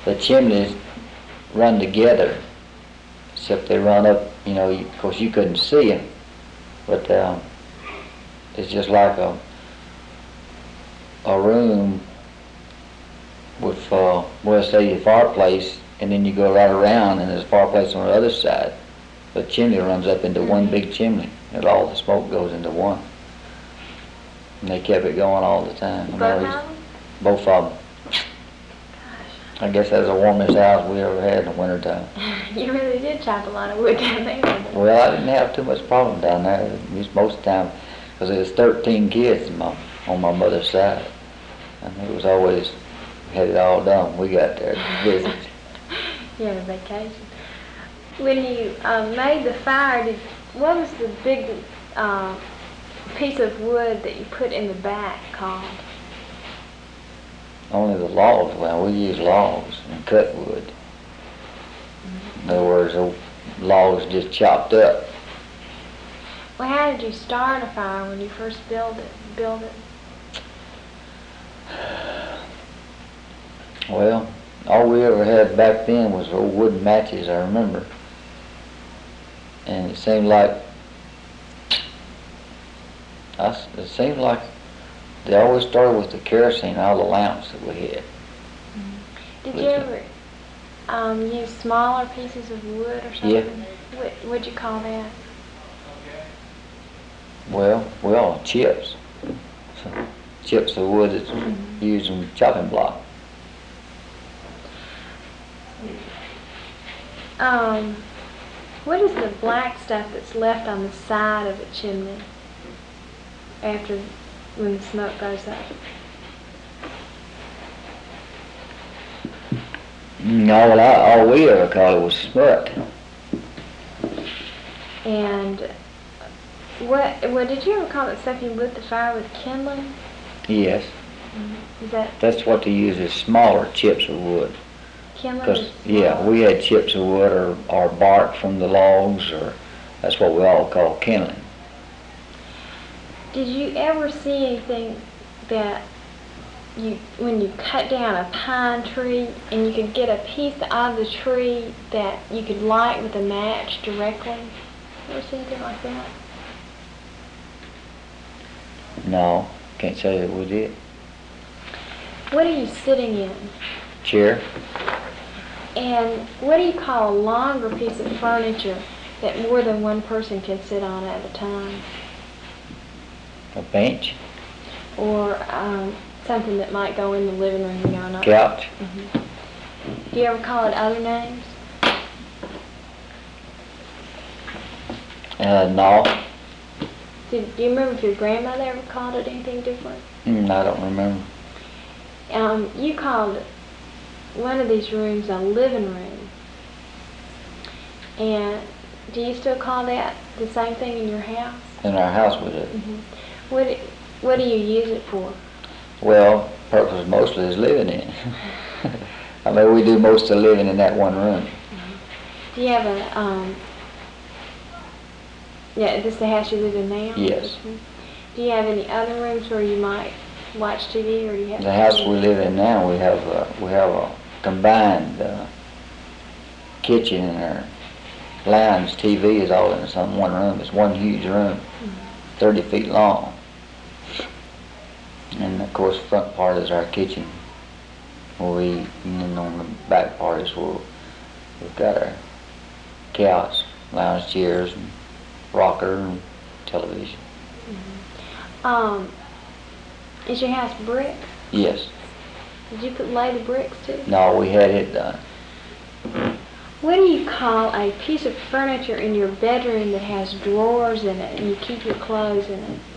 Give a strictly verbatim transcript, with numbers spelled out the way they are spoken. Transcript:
the chimneys run together, except they run up, you know, you, of course you couldn't see them, but um, it's just like a, a room with, uh, well, say your fireplace, and then you go right around and there's a fireplace on the other side. The chimney runs up into one big chimney, and all the smoke goes into one. And they kept it going all the time. Both of them? Both of them. I guess that's the warmest house we ever had in the wintertime. You really did chop a lot of wood down there. Well, I didn't have too much problem down there. Most of the time, because there was thirteen kids in my, on my mother's side. And it was always, we had it all done when we got there to visit. You had a vacation. When you uh, made the fire, did, what was the big uh, piece of wood that you put in the back called? Only the logs. Well, we use logs and cut wood. In other words, the logs just chopped up. Well, how did you start a fire when you first built it? Build it? Well, all we ever had back then was old wooden matches, I remember. And it seemed like, I, it seemed like they always started with the kerosene, all the lamps that we had. Mm-hmm. Did you ever um, use smaller pieces of wood or something? Yeah. What what'd you call that? Well, well, chips. So, chips of wood that's Mm-hmm. used in chopping block. Um, what is the black stuff that's left on the side of a chimney after when the smoke goes up? No, well, I, all we ever called it was smut. And what what did you ever call that stuff you lit the fire with, kindling? Yes. Mm-hmm. Is that That's what they use, is smaller chips of wood. kindling? Because, is yeah, small? we had chips of wood or, or bark from the logs, or that's what we all call kindling. Did you ever see anything that you, when you cut down a pine tree and you could get a piece out of the tree that you could light with a match directly? You ever see anything like that? No, can't say that we did. What are you sitting in? Chair? And what do you call a longer piece of furniture that more than one person can sit on at a time? A bench? Or um, something that might go in the living room, you know? Not Couch? Mm-hmm. Do you ever call it other names? Uh, no. Did, do you remember if your grandmother ever called it anything different? Mm, I don't remember. Um, you called one of these rooms a living room. And do you still call that the same thing in your house? In our house we did. Mm-hmm. What, what do you use it for? Well, purpose mostly is living in. I mean, we do most of the living in that one room. Mm-hmm. Do you have a, um, yeah, is this the house you live in now? Yes. Mm-hmm. Do you have any other rooms where you might watch T V, or do you have? The house we live in now, we have a, we have a combined uh, kitchen and our lounge. T V is all in some one room. It's one huge room, mm-hmm. thirty feet long. And of course, the front part is our kitchen, where we eat, and then on the back part is where we've got our couch, lounge chairs, and rocker, and television. Mm-hmm. Um, is your house brick? Yes. Did you put lay the bricks too? No, we had it done. What do you call a piece of furniture in your bedroom that has drawers in it and you keep your clothes in it?